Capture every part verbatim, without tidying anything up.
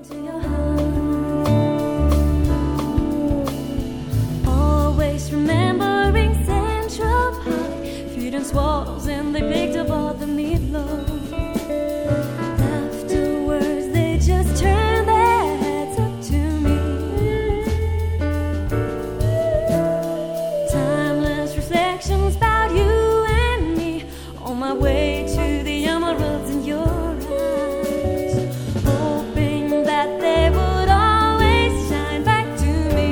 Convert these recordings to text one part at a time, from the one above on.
into your heart. Always remembering Central Park, freedom's walls, and they picked up all the meatloaf. Afterwards, they just turned their heads up to me. Timeless reflections about you and me, on my way to the emeralds in your eyes, hoping that they would always shine back to me.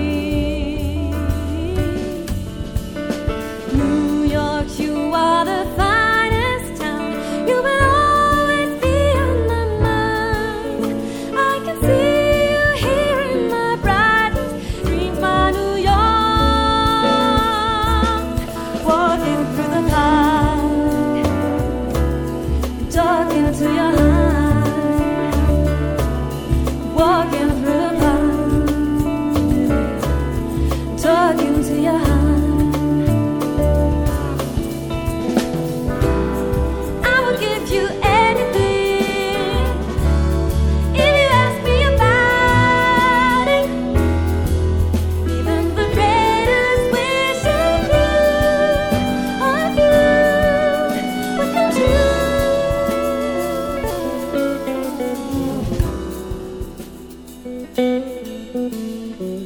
New York, you are the finest town. You will always be on my mind. I can see you here in my brightest dreams, my New York. Walking through the park, talking to your heart. Walking through the park, talking to your heart. I will give you anything if you ask me about it. Even the greatest wish of you, of you, would come true.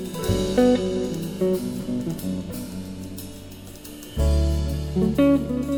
Thank you.